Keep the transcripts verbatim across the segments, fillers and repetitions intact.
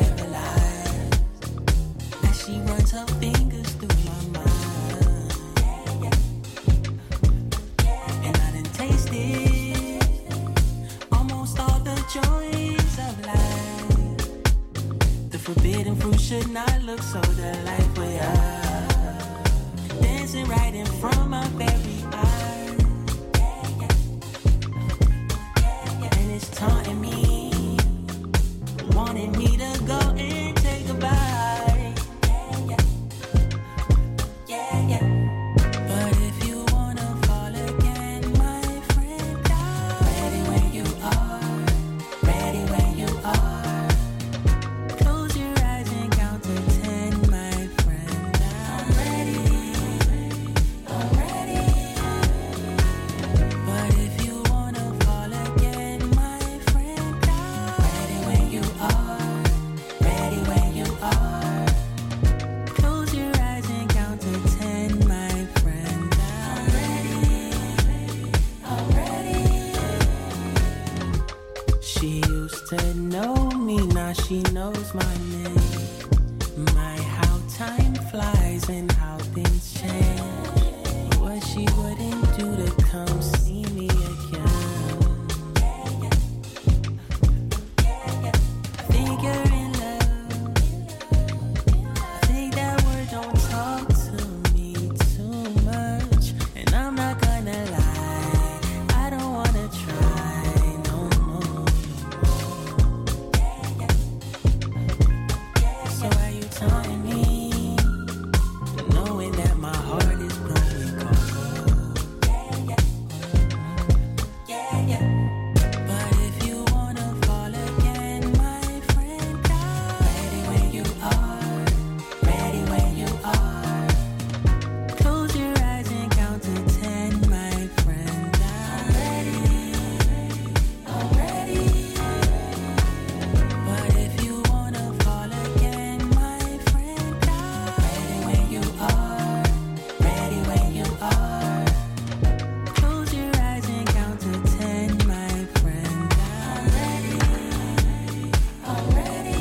paralyzed as she runs her fingers through my mind. And I done tasted almost all the joys of life. The forbidden fruit should not look so delightful. Dancing right in front of my very eyes, and it's taunting me, wanting me to go and take a bite. Yeah, yeah. But if you wanna fall again, my friend, I'm ready when you are, ready when you are. Close your eyes and count to ten, my friend. I'm ready, I'm ready. But if you wanna fall again, my friend, I'm ready when you are, ready when you are. Close your eyes and count to ten, my friend. I'm ready, I'm ready. She used to know me, now she knows my name. My, how time flies and how things change. What she wouldn't do to come see me again. I think you're in love. I think that word don't talk to me too much. And I'm not gonna lie, I don't wanna try no more. So why you taunting me, knowing that my heart is growing cold? Yeah, yeah. But if you wanna fall again, my friend, I'm ready when you are, ready when you are. Close your eyes and count to ten, my friend. I'm ready, I'm ready. But if you wanna fall again, my friend, I'm ready when you are, ready when you are. Close your eyes and count to ten, my friend. I'm ready, I'm ready.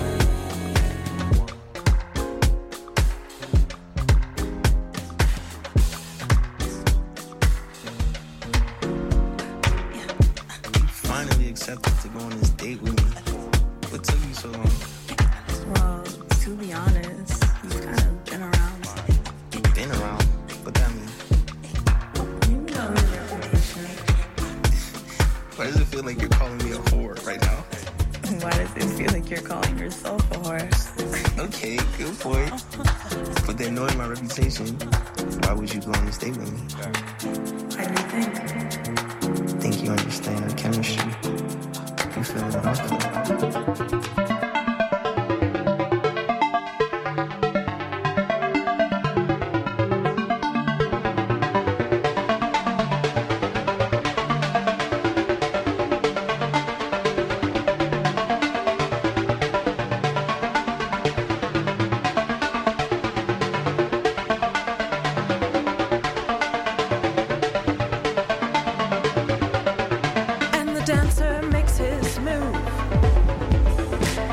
Finally accepted to go on this date with me. What took you so long? Well, to be honest, you've kind of been around. Been around. What that mean? You know your reputation. Why does it feel like you're calling me a whore right now? Why does it feel like you're calling yourself a whore? Okay, good point. But then knowing my reputation, why would you go on this date with me? Why do you think? Think you understand our chemistry. You feel what I'm feeling. And the dancer makes his move.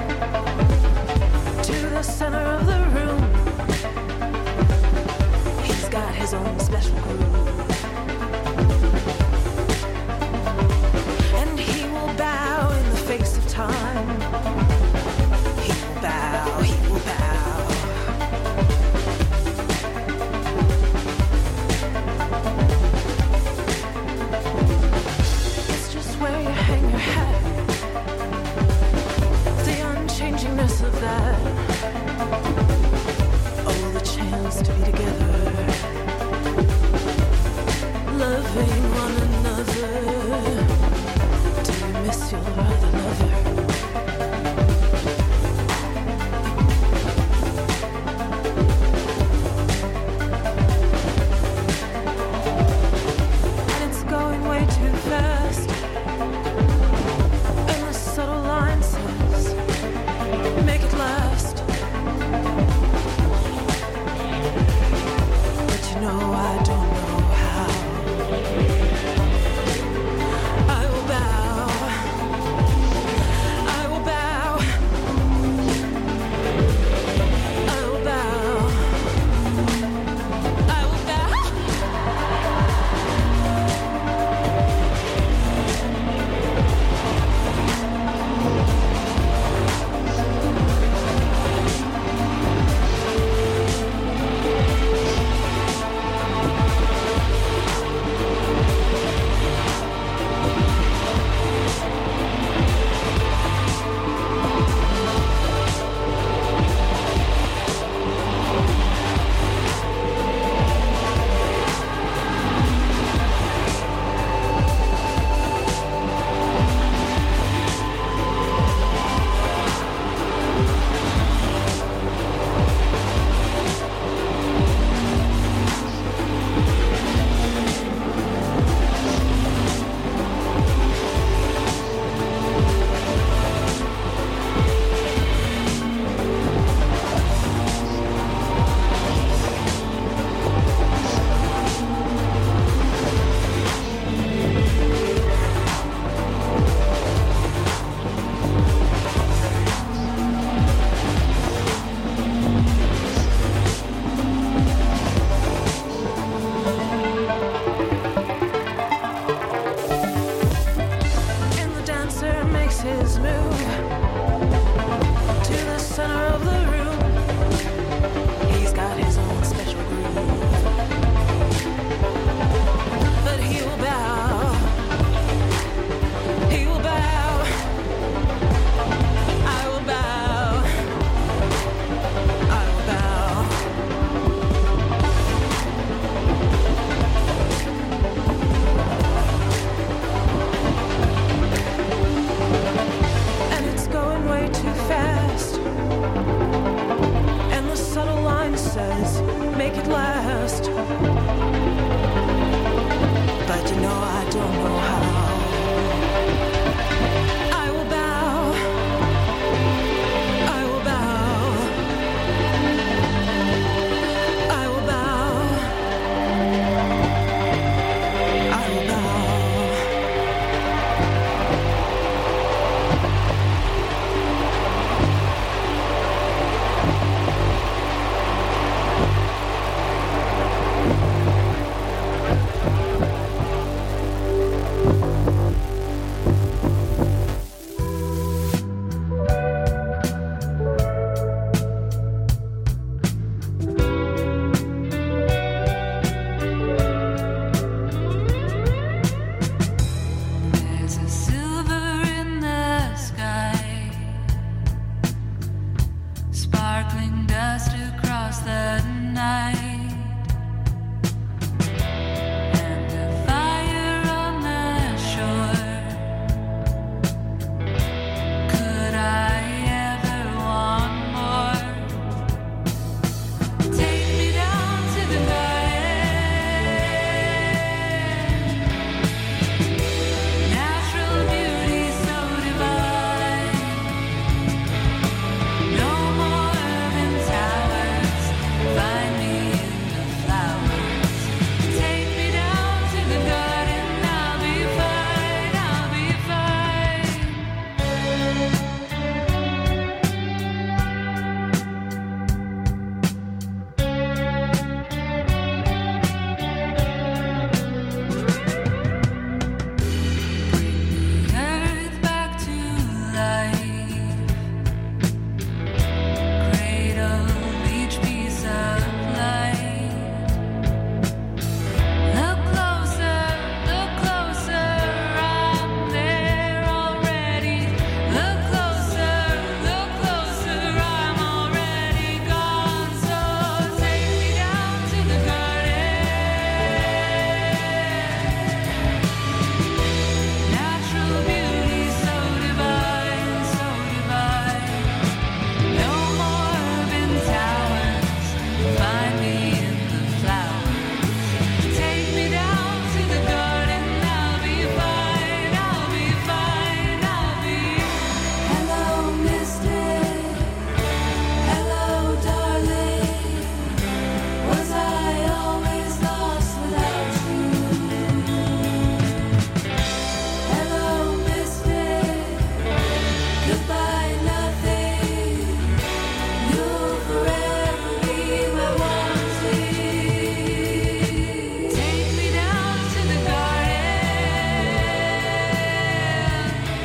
blowing dust across the night. And a fire on the shore. Could I ever want more? Take me down to the garden. Natural beauty so divine. No more urban towers. Find me in the flowers. Take me down to the garden. I'll be fine. I'll be fine. Bring the earth back to life. Cradle each piece of light. Look closer, look closer. I'm there already. Look closer, look closer. I'm already gone. So take me down to the garden. Natural beauty so divine, so divine. No more urban towers. Find me in the flowers. Take me down to the garden. I'll be fine. I'll be fine. I'll be. Hello, mister. Hello, darling. Was I always lost without you? Hello, mister. Goodbye, nothing. You'll forever be my one plea. Take me down to the garden.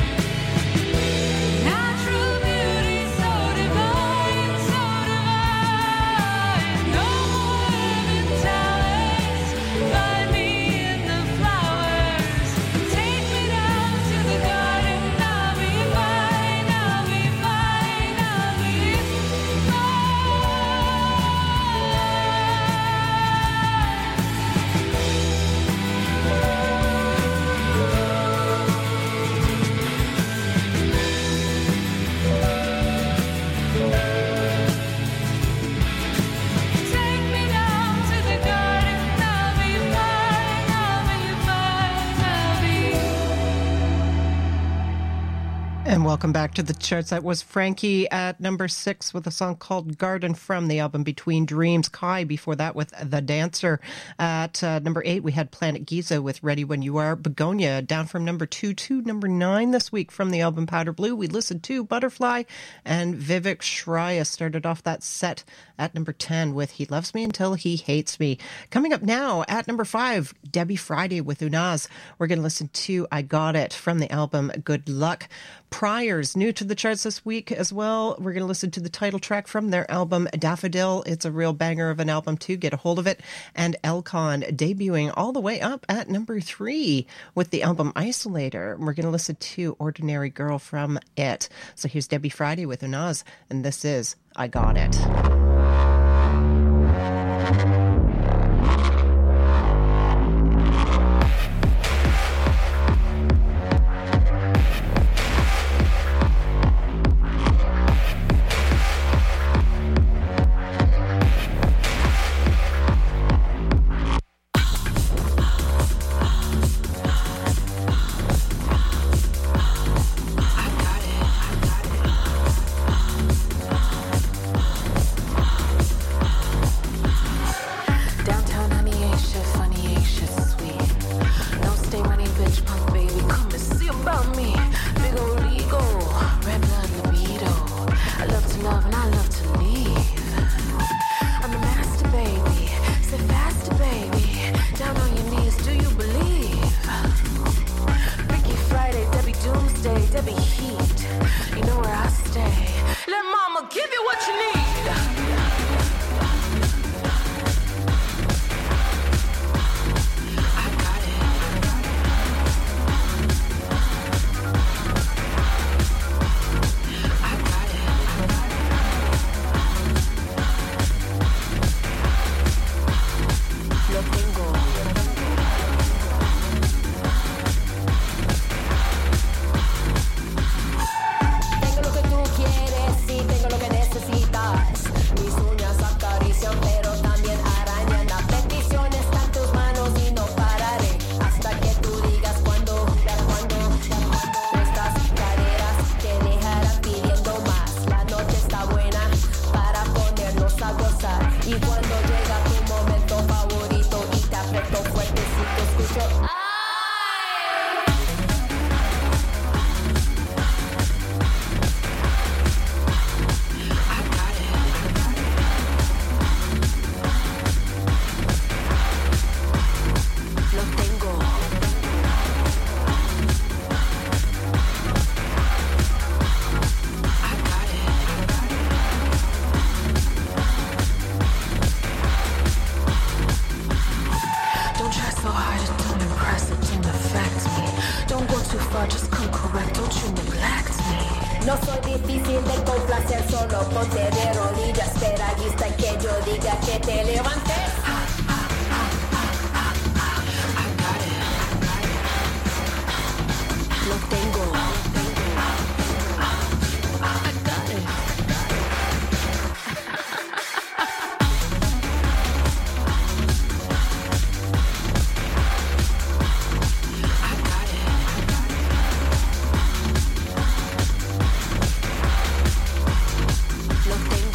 Natural beauty so divine, so divine. No more urban towers. Find me in the flowers. Take me down to the garden. I'll be fine. I'll be fine. I'll be Take me down to the garden. I'll be fine. I'll be fine. I'll be. And welcome back to the charts. That was Frankie at number six with a song called Garden from the album Between Dreams. Kai before that with The Dancer. At uh, number eight, we had Planet Giza with Ready When You Are. Begonia down from number two to number nine this week from the album Powder Blue. We listened to Butterfly, and Vivek Shraya started off that set at number ten with He Loves Me Until He Hates Me. Coming up now at number five, Debbie Friday with Unaz. We're going to listen to I Got It from the album Good Luck. Priors, new to the charts this week as well. We're going to listen to the title track from their album Daffodil. It's a real banger of an album too. Get a hold of it. And Elcon debuting all the way up at number three with the album Isolator. We're going to listen to Ordinary Girl from it. So here's Debbie Friday with Unaz, and this is I Got It. Y cuando llega tu momento favorito y te aprieto fuertecito, escucho. ¡Ay! Lo tengo. Don't try so hard, it don't impress, it don't affect me. Don't go too far, just come correct, don't you neglect me. No soy difícil de complacer, solo ponte de rodillas, espera y hasta que yo diga que te levantes. I got it. Lo tengo. I got it. Lo tengo.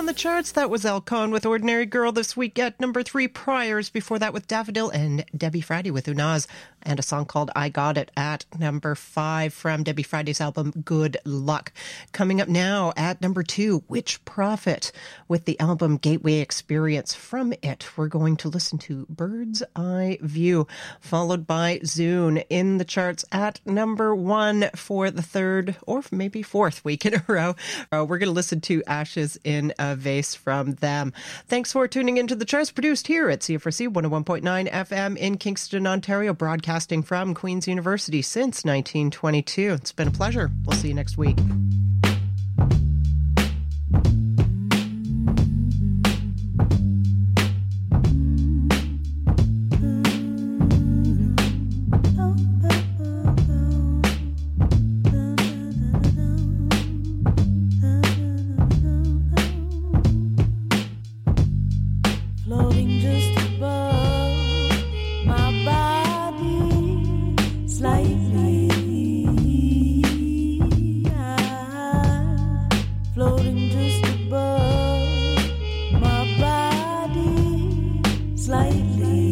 the charts. That was Elle Cohn with Ordinary Girl this week at number three. Priors before that with Daffodil, and Debbie Friday with Unaz, and a song called I Got It at number five from Debbie Friday's album Good Luck. Coming up now at number two, Witch Prophet with the album Gateway Experience. From it, we're going to listen to Bird's Eye View, followed by Zune in the charts at number one for the third or maybe fourth week in a row. Uh, we're going to listen to Ashes in a Vase from them. Thanks for tuning into the charts, produced here at C F R C one oh one point nine F M in Kingston, Ontario, broadcasting from Queen's University since nineteen twenty-two. It's been a pleasure. We'll see you next week. Floating just above my body, slightly. Floating just above my body, slightly.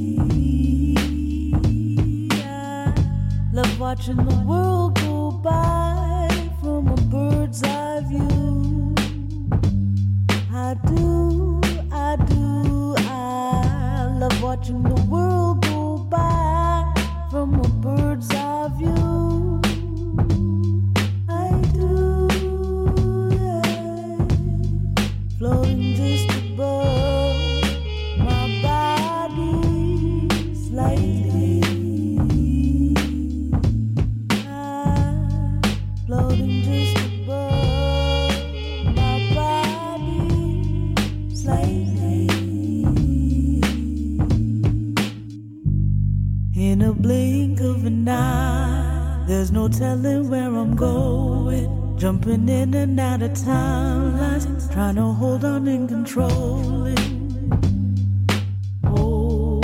I love watching the world go by from a bird's eye view. I do, I do, I love watching the world go by from a bird's eye view. I do, yeah. Floating just above my body, slightly. I, floating just above my body, slightly. In a blink of an eye, there's no telling where I'm going. Jumping in and out of timelines, trying to hold on and control it. Oh,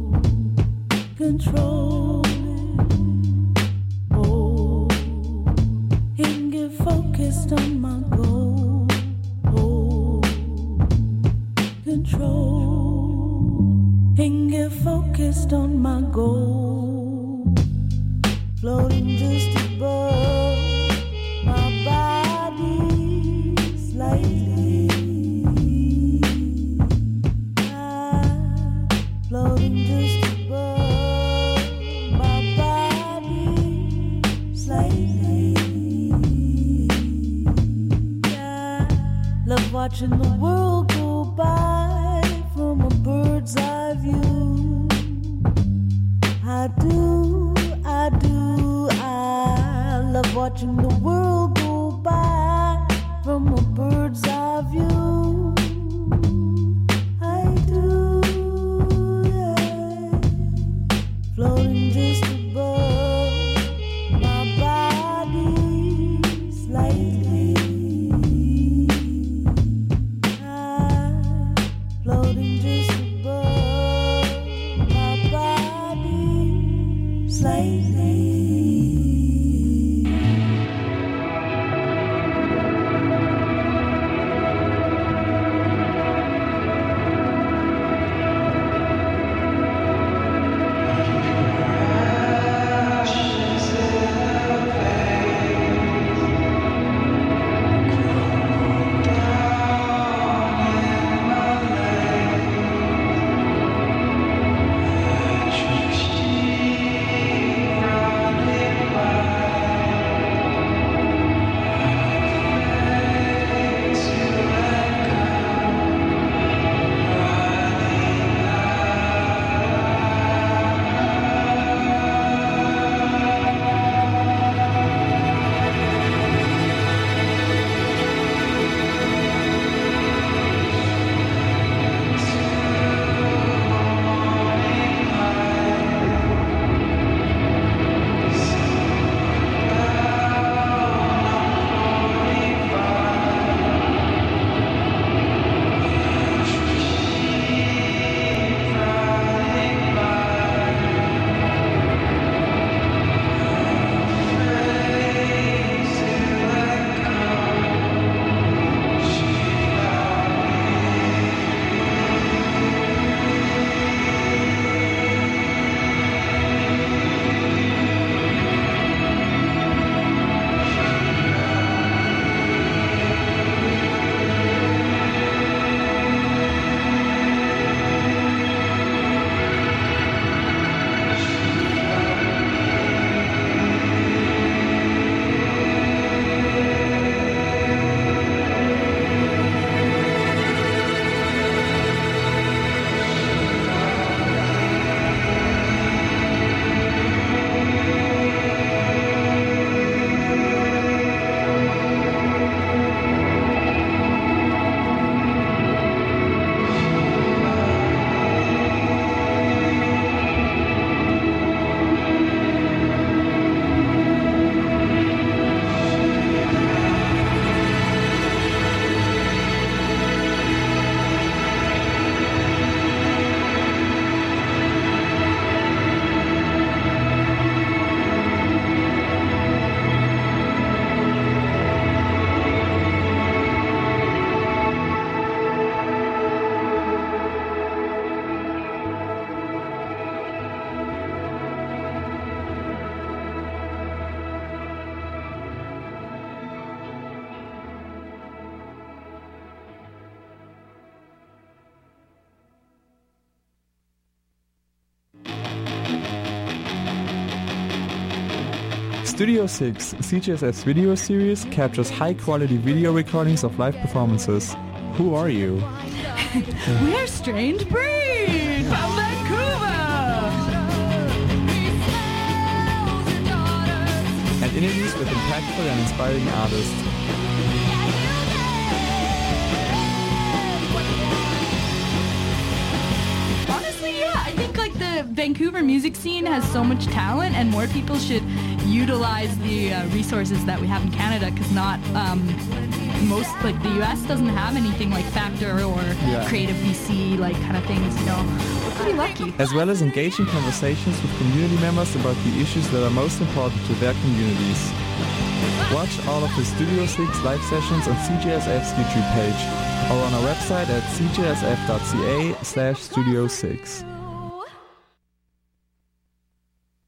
control it. Oh, and get focused on my goal. Oh, control, and get focused on my goal. Floating just above my body, slightly. I, floating just above my body, slightly. I love watching the world go by from a bird's eye view. I do, I do, I love watching the world go by from a bird's eye view. I do, yeah. Floating just above my body, slightly. I, floating just above my body, slightly. Studio six, C J S F's video series, captures high-quality video recordings of live performances. Who are you? We're Strange Breed from Vancouver! And interviews with impactful and inspiring artists. Honestly, yeah, I think like the Vancouver music scene has so much talent, and more people should utilize the uh, resources that we have in Canada, because not um, most, like the U S doesn't have anything like Factor or Yeah. Creative B C, like kind of things, you know. We're pretty lucky. As well as engaging conversations with community members about the issues that are most important to their communities. Watch all of the Studio six live sessions on C J S F's YouTube page or on our website at c j s f dot c a slash studio six.